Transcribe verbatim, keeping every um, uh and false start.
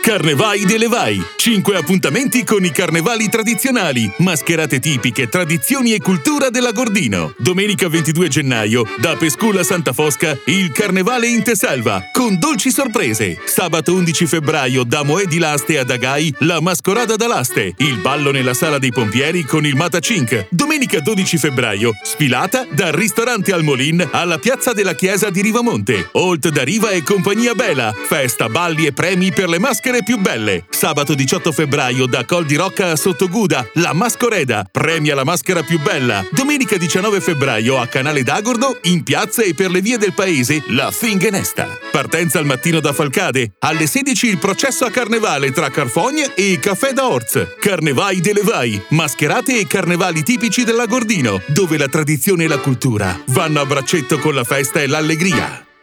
Carnevai delle Vai. Cinque appuntamenti con i carnevali tradizionali, mascherate tipiche, tradizioni e cultura dell'Agordino. Domenica ventidue gennaio, da Pescula Santa Fosca, il Carnevale in Teselva, con dolci sorprese. Sabato undici febbraio, da Moè di Laste ad Agai, la Mascorada d'Alaste. Il ballo nella Sala dei Pompieri con il Matacink. Domenica dodici febbraio, sfilata dal ristorante Al Molin alla piazza della chiesa di Rivamonte. Olt da Riva e compagnia Bela. Festa, balli e premi per le maschere più belle. Sabato diciotto febbraio, da Col di Rocca a Sottoguda, la Mascoreda. Premia la maschera più bella. Domenica diciannove febbraio, a Canale d'Agordo, in piazza e per le vie del paese, la Fingenesta. Partenza al mattino da Falcade. Alle sedici il processo a carnevale tra Carfogna e Caffè da Orz. Carnevai delle Vai. Mascherate e carnevali tipici dell'Agordino, dove la tradizione e la cultura vanno a braccetto con la festa e l'allegria.